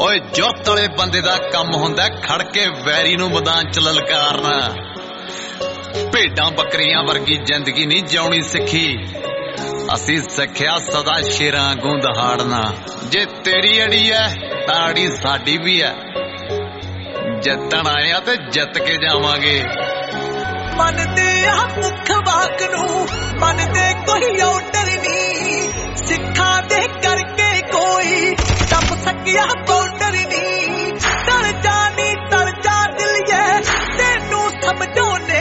ओए जुरत वाले बंदे दा कम हुंदा खड़ के वैरी नूं मैदान च ललकारना। भेडां बकरियां वर्गी जिंदगी नहीं जिउणी सिक्खी, असीं सिक्ख्या सदा शेरां वांगू दहाड़ना। जे तेरी अड़ी है तां अड़ी साडी भी है, जितण आए ते जित के जावांगे। मनदे आ मुख वाक नूं मनदे कोई औडर नहीं, सिक्खां दे करके कोई टप सकिया बॉर्डर नहीं। तर जा दिलिए तेनू समझाउने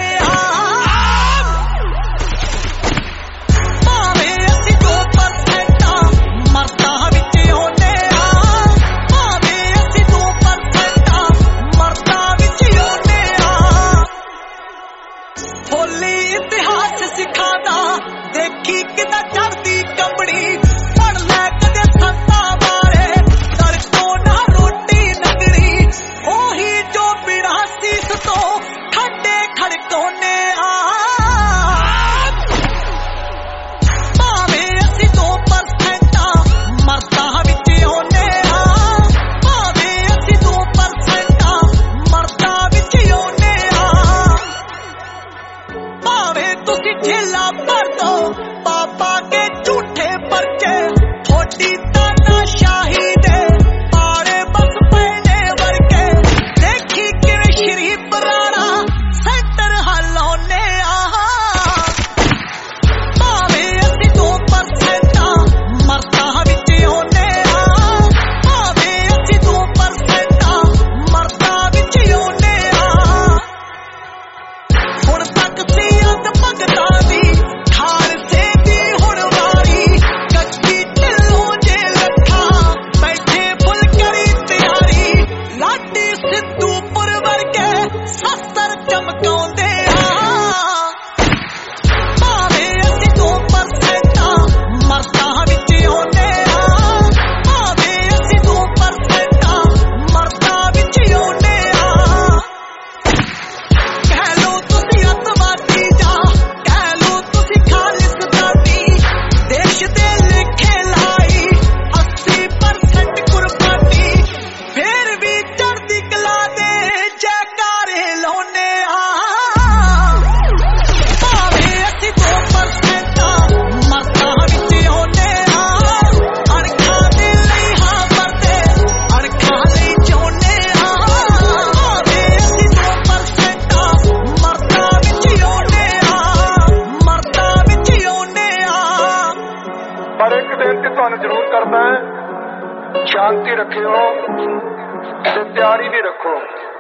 भावें असीं 2% मरदा विच होने भावें असीं 2% मरदा विच होने होली इतिहास सिखादा देखी किदा चढ़दी कंबड़ी। पढ़ लै कदे संता बारे दर तो ना रोटी नगरी, ओही जो बिना सीस तो खड्डे खड़कोने भावें असीं 2% मरदा विच होने भावें असीं 2% मरदा विच होने भावें तुसीं झेला भर दो पापा के झूठे परचे। थोड़ी तानाशाही दे पाड़े बस पैने वर्गे, देखी किवें शरीफ राणा सेंटर हल्लौने भावें असीं 2% मरदा विच होने भावें असीं 2% मरदा विच होने। हुण तक सी अंत भगतां दी खालसे दी हुण वारी, कच्ची ढिल्लों जे लखा बैठे फुल करी तैयारी। लाडी सिद्धूपुर वर्गे शस्त्र चमकाउंदे भावें असीं 2% मरदा विच होने भावें असीं 2% मरदा विच होने। कह लो तुसीं अतवादी जा कह लो तुसीं खालिस्तानी, देश दे लेखे लाई 80% कुर्बानी। फिर भी चढ़दी कला दे जयकारे लाउने भावें असीं 2% मरदा विच होने अणखां दे लई हां मरदे अणखां लई जिउने भावें असीं 2% मरदा विच होने मरदा विच होने। पर एक बेनती ਤੁਹਾਨੂੰ ਜ਼ਰੂਰ ਕਰਦਾ ਹੈ, ਸ਼ਾਂਤੀ ਰੱਖਿਓ ਤੇ ਤਿਆਰੀ ਵੀ ਰੱਖੋ।